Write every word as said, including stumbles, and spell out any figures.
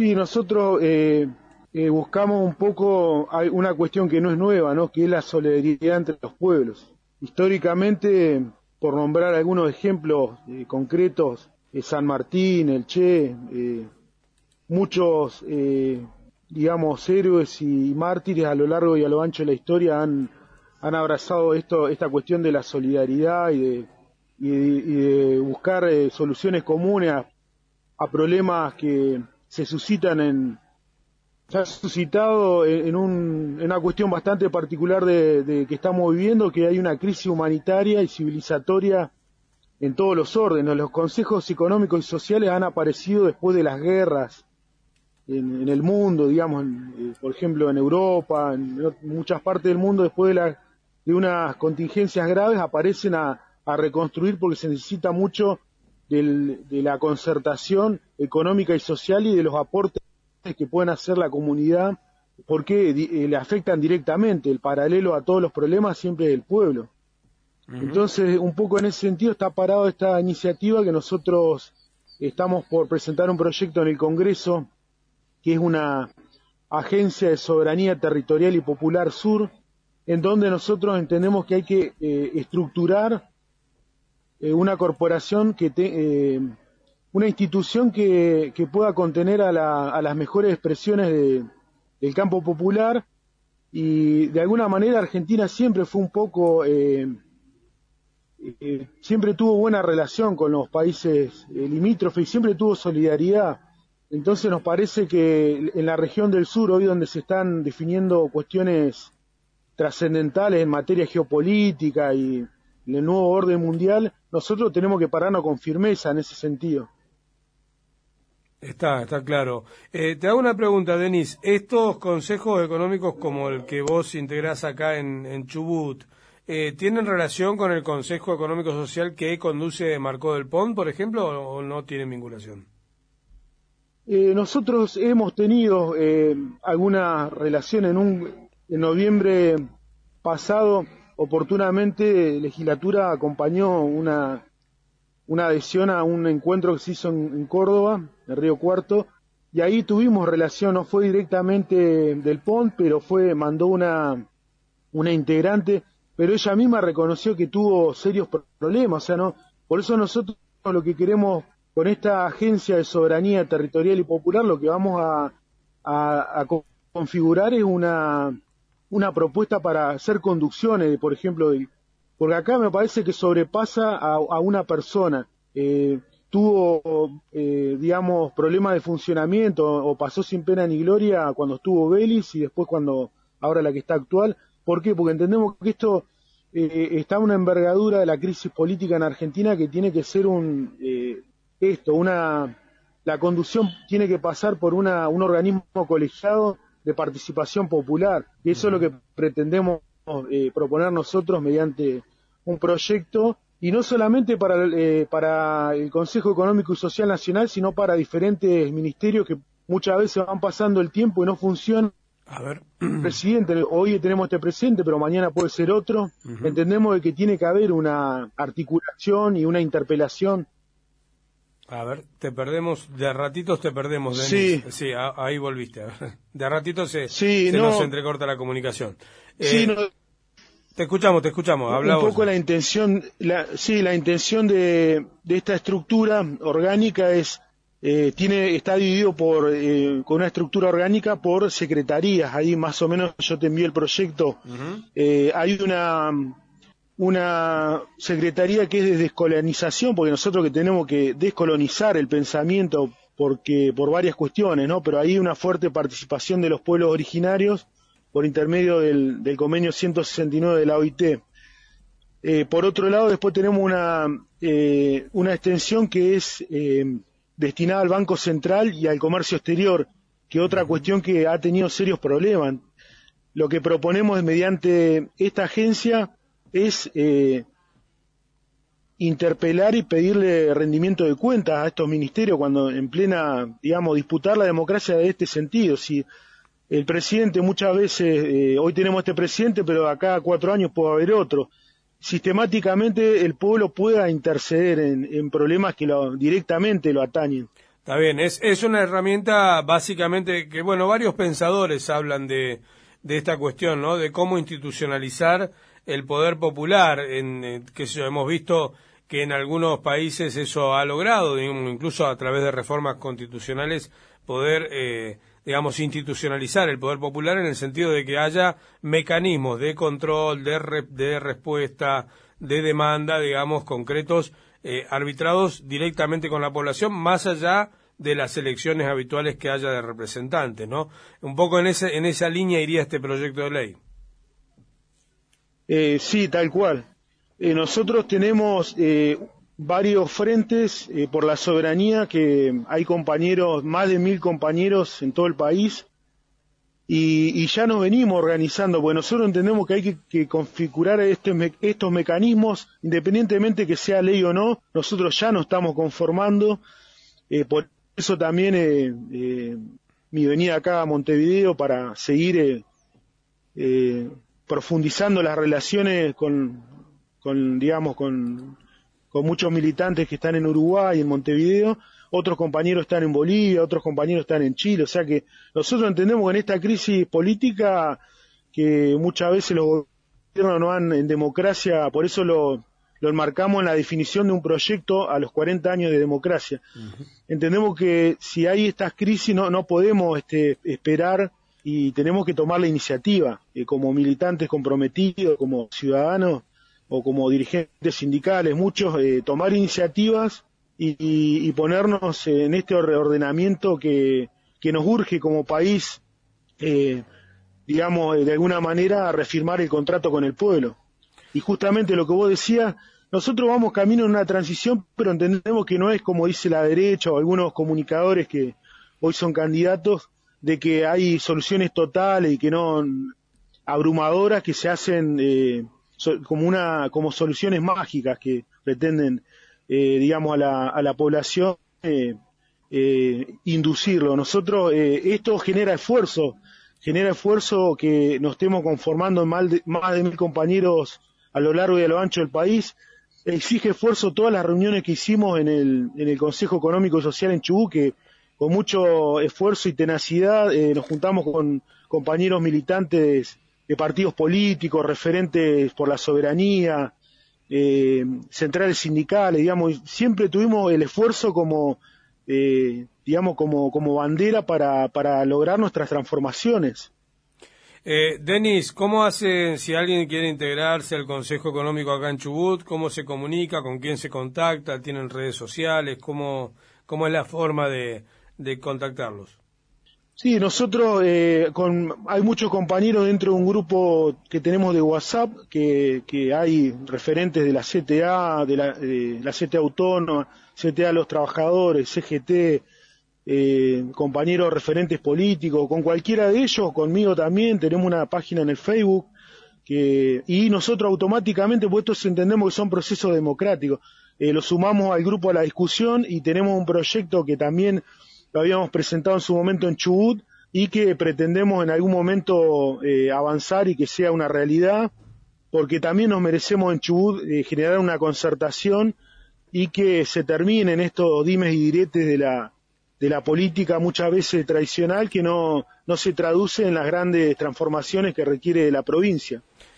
Sí, nosotros eh, eh, buscamos un poco hay una cuestión que no es nueva, ¿no? Que es la solidaridad entre los pueblos. Históricamente, por nombrar algunos ejemplos eh, concretos, eh, San Martín, el Che, eh, muchos, eh, digamos, héroes y mártires a lo largo y a lo ancho de la historia han, han abrazado esto, esta cuestión de la solidaridad y de, y de, y de buscar eh, soluciones comunes a, a problemas que se suscitan en se ha suscitado en, en, un, en una cuestión bastante particular de, de que estamos viviendo, que hay una crisis humanitaria y civilizatoria en todos los órdenes. Los consejos económicos y sociales han aparecido después de las guerras en, en el mundo, digamos, en, eh, por ejemplo en Europa, en, en muchas partes del mundo, después de, la, de unas contingencias graves aparecen a, a reconstruir porque se necesita mucho del, de la concertación económica y social y de los aportes que pueden hacer la comunidad, porque eh, le afectan directamente. El paralelo a todos los problemas siempre es el pueblo. Uh-huh. Entonces, un poco en ese sentido está parado esta iniciativa que nosotros estamos por presentar un proyecto en el Congreso, que es una agencia de soberanía territorial y popular sur, en donde nosotros entendemos que hay que eh, estructurar eh, una corporación que te, eh, una institución que, que pueda contener a, la, a las mejores expresiones de, del campo popular, y de alguna manera Argentina siempre fue un poco, eh, eh, siempre tuvo buena relación con los países eh, limítrofes y siempre tuvo solidaridad. Entonces nos parece que en la región del sur, hoy donde se están definiendo cuestiones trascendentales en materia geopolítica y en el nuevo orden mundial, nosotros tenemos que pararnos con firmeza en ese sentido. Está, está claro. Eh, te hago una pregunta, Denis. ¿Estos consejos económicos como el que vos integrás acá en, en Chubut, eh, tienen relación con el Consejo Económico Social que conduce Marcó del Pont, por ejemplo, o, o no tienen vinculación? Eh, nosotros hemos tenido eh, alguna relación en un en noviembre pasado, oportunamente, legislatura acompañó una una adhesión a un encuentro que se hizo en, en Córdoba, en Río Cuarto, y ahí tuvimos relación, no fue directamente del P O N, pero fue, mandó una, una integrante, pero ella misma reconoció que tuvo serios problemas, o sea, no, por eso nosotros lo que queremos con esta agencia de soberanía territorial y popular, lo que vamos a, a, a configurar es una, una propuesta para hacer conducciones, por ejemplo, de, porque acá me parece que sobrepasa a, a una persona. Eh, tuvo, eh, digamos, problemas de funcionamiento o pasó sin pena ni gloria cuando estuvo Vélez y después cuando, ahora la que está actual. ¿Por qué? Porque entendemos que esto eh, está a una envergadura de la crisis política en Argentina que tiene que ser un, eh, esto, una, la conducción tiene que pasar por una, un organismo colegiado de participación popular. Y eso es lo que pretendemos eh, proponer nosotros mediante un proyecto, y no solamente para, eh, para el Consejo Económico y Social Nacional, sino para diferentes ministerios que muchas veces van pasando el tiempo y no funcionan. A ver. Presidente, hoy tenemos este presidente, pero mañana puede ser otro. Uh-huh. Entendemos que tiene que haber una articulación y una interpelación. A ver, te perdemos, de ratitos te perdemos, Denis. Sí. Sí, a, ahí volviste. De ratitos se, sí, se no. nos entrecorta la comunicación. Sí, eh, no. Te escuchamos, te escuchamos. Habla un vos. poco la intención, la, sí, la intención de, de esta estructura orgánica es, eh, tiene, está dividido por, eh, con una estructura orgánica por secretarías. Ahí más o menos yo te envié el proyecto. Uh-huh. Eh, hay una, una secretaría que es de descolonización, porque nosotros que tenemos que descolonizar el pensamiento, porque por varias cuestiones, ¿no? Pero hay una fuerte participación de los pueblos originarios por intermedio del, del convenio ciento sesenta y nueve de la O I T. Eh, por otro lado, después tenemos una, eh, una extensión que es eh, destinada al Banco Central y al comercio exterior, que es otra cuestión que ha tenido serios problemas. Lo que proponemos es, mediante esta agencia es eh, interpelar y pedirle rendimiento de cuentas a estos ministerios cuando en plena, digamos, disputar la democracia de este sentido. Si el presidente muchas veces, eh, hoy tenemos este presidente, pero a cada cuatro años puede haber otro. Sistemáticamente el pueblo pueda interceder en, en problemas que lo, directamente lo atañen. Está bien, es, es una herramienta básicamente que, bueno, varios pensadores hablan de, de esta cuestión, ¿no? De cómo institucionalizar el poder popular, en, en que hemos visto que en algunos países eso ha logrado, digamos, incluso a través de reformas constitucionales, poder, eh, digamos, institucionalizar el poder popular en el sentido de que haya mecanismos de control, de, re, de respuesta, de demanda, digamos, concretos, eh, arbitrados directamente con la población, más allá de las elecciones habituales que haya de representantes, ¿no? Un poco en ese, en esa línea iría este proyecto de ley. Eh, sí, tal cual. Eh, nosotros tenemos eh, varios frentes eh, por la soberanía, que hay compañeros, más de mil compañeros en todo el país, y, y ya nos venimos organizando, porque nosotros entendemos que hay que, que configurar este, me, estos mecanismos, independientemente que sea ley o no, nosotros ya nos estamos conformando, eh, por eso también eh, eh, mi venida acá a Montevideo para seguir eh, eh, profundizando las relaciones con, con digamos, con, con muchos militantes que están en Uruguay, en Montevideo. Otros compañeros están en Bolivia, otros compañeros están en Chile, o sea que nosotros entendemos que en esta crisis política que muchas veces los gobiernos no han en democracia, por eso lo, lo enmarcamos en la definición de un proyecto a los cuarenta años de democracia. Uh-huh. Entendemos que si hay estas crisis no, no podemos este, esperar y tenemos que tomar la iniciativa, eh, como militantes comprometidos, como ciudadanos o como dirigentes sindicales, muchos, eh, tomar iniciativas y, y, y ponernos en este reordenamiento que, que nos urge como país, eh, digamos, de alguna manera a reafirmar el contrato con el pueblo. Y justamente lo que vos decías, nosotros vamos camino en una transición, pero entendemos que no es como dice la derecha o algunos comunicadores que hoy son candidatos, de que hay soluciones totales y que no abrumadoras que se hacen eh, so, como una como soluciones mágicas que pretenden eh, digamos a la, a la población eh, eh, inducirlo. Nosotros eh, esto genera esfuerzo, genera esfuerzo que nos estemos conformando en más de, más de mil compañeros a lo largo y a lo ancho del país. Exige esfuerzo todas las reuniones que hicimos en el en el Consejo Económico y Social en Chubut, que con mucho esfuerzo y tenacidad eh, nos juntamos con compañeros militantes de partidos políticos, referentes por la soberanía, eh, centrales sindicales, digamos, y siempre tuvimos el esfuerzo como, eh, digamos, como, como bandera para, para lograr nuestras transformaciones. Eh, Denis, ¿cómo hace si alguien quiere integrarse al Consejo Económico acá en Chubut? ¿Cómo se comunica? ¿Con quién se contacta? ¿Tienen redes sociales? ¿Cómo, cómo es la forma de de contactarlos? Sí, nosotros eh, con hay muchos compañeros dentro de un grupo que tenemos de WhatsApp, que, que hay referentes de la C T A, de la, de la C T A Autónoma, C T A Los Trabajadores, C G T, eh, compañeros referentes políticos, con cualquiera de ellos, conmigo también, tenemos una página en el Facebook, que y nosotros automáticamente, pues estos entendemos que son procesos democráticos, eh, lo sumamos al grupo a la discusión y tenemos un proyecto que también lo habíamos presentado en su momento en Chubut y que pretendemos en algún momento eh, avanzar y que sea una realidad, porque también nos merecemos en Chubut eh, generar una concertación y que se terminen estos dimes y diretes de la de la política muchas veces tradicional que no no se traduce en las grandes transformaciones que requiere la provincia.